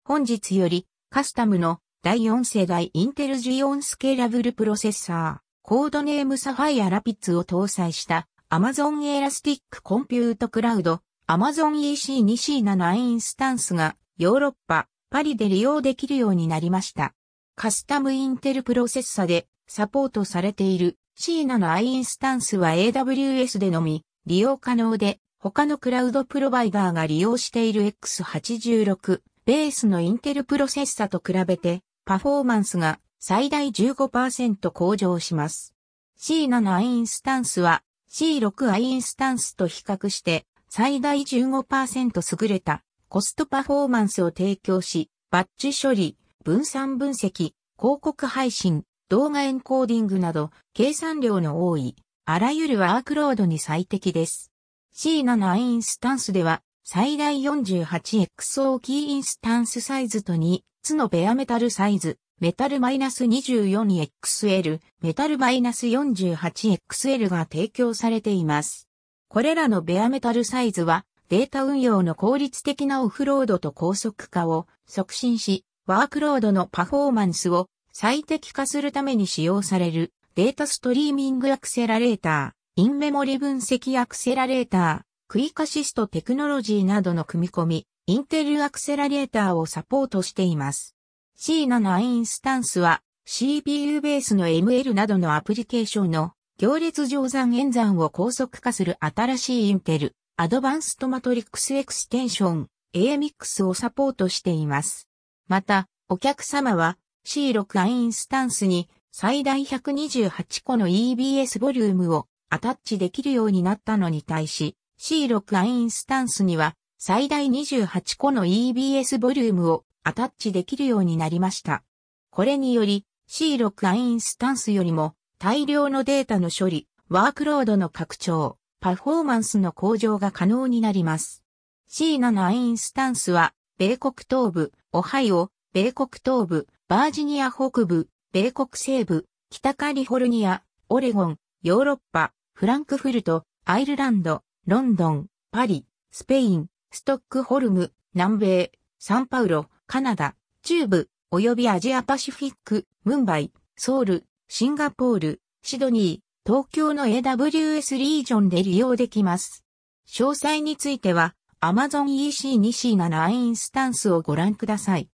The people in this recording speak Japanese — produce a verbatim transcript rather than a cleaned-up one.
本日よりカスタムのだいよん世代インテルジオンスケーラブルプロセッサー、コードネームサファイアラピッツを搭載した Amazon Elastic Compute Cloud Amazon イーシーツーシーセブン インスタンスがヨーロッパ、パリで利用できるようになりました。カスタムインテルプロセッサでサポートされている シーセブン インスタンスは エーダブリューエス でのみ利用可能で、他のクラウドプロバイダーが利用している エックスはちじゅうろく ベースのインテルプロセッサと比べてパフォーマンスが最大 じゅうごパーセント 向上します。シーセブン インスタンスは シーシックス インスタンスと比較して最大 じゅうごパーセント 優れたコストパフォーマンスを提供し、バッチ処理、分散分析、広告配信、動画エンコーディングなど計算量の多いあらゆるワークロードに最適です。シーセブン インスタンスでは最大 よんじゅうはちエックスオー キーインスタンスサイズとみっつのベアメタルサイズ、メタル にじゅうよんエックスエル、メタル よんじゅうはちエックスエル が提供されています。これらのベアメタルサイズはデータ運用の効率的なオフロードと高速化を促進し、ワークロードのパフォーマンスを最適化するために使用されるデータストリーミングアクセラレーター、インメモリ分析アクセラレーター、クイックアシストテクノロジーなどの組み込み、インテルアクセラレーターをサポートしています。シーセブン インスタンスは シーピーユー ベースの エムエル などのアプリケーションの行列乗算演算を高速化する新しいインテルアドバンストマトリックスエクステンション エーエムイーエックス をサポートしています。また、お客様は シーシックス インスタンスに最大ひゃくにじゅうはちこの イービーエス ボリュームをアタッチできるようになったのに対し、シーシックス インスタンスには最大にじゅうはちこの イービーエス ボリュームをアタッチできるようになりました。これにより シーシックス インスタンスよりも大量のデータの処理、ワークロードの拡張、パフォーマンスの向上が可能になります。シーセブン インスタンスは米国東部、オハイオ、米国東部、バージニア北部、米国西部、北カリフォルニア、オレゴン、ヨーロッパ、フランクフルト、アイルランド、ロンドン、パリ、スペイン、ストックホルム、南米、サンパウロ、カナダ、中部、及びアジアパシフィック、ムンバイ、ソウル、シンガポール、シドニー、東京の エーダブリューエス リージョンで利用できます。詳細については Amazon イーシーツーシーセブン インスタンスをご覧ください。